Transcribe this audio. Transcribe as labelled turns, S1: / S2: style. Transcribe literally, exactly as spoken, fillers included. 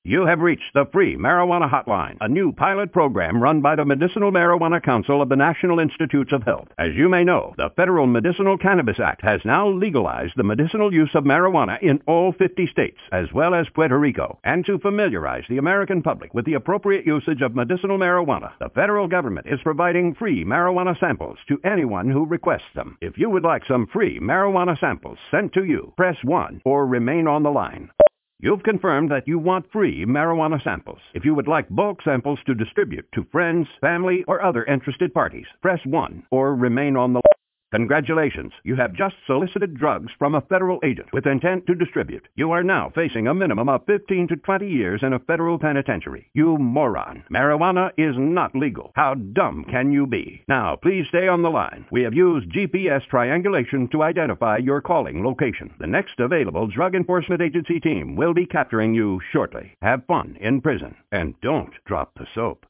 S1: You have reached the Free Marijuana Hotline, a new pilot program run by the Medicinal Marijuana Council of the National Institutes of Health. As you may know, the Federal Medicinal Cannabis Act has now legalized the medicinal use of marijuana in all fifty states, as well as Puerto Rico. And to familiarize the American public with the appropriate usage of medicinal marijuana, the federal government is providing free marijuana samples to anyone who requests them. If you would like some free marijuana samples sent to you, press one or remain on the line. You've confirmed that you want free marijuana samples. If you would like bulk samples to distribute to friends, family, or other interested parties, press one or remain on the line. Congratulations, you have just solicited drugs from a federal agent with intent to distribute. You are now facing a minimum of fifteen to twenty years in a federal penitentiary. You moron. Marijuana is not legal. How dumb can you be? Now, please stay on the line. We have used G P S triangulation to identify your calling location. The next available Drug Enforcement Agency team will be capturing you shortly. Have fun in prison, and don't drop the soap.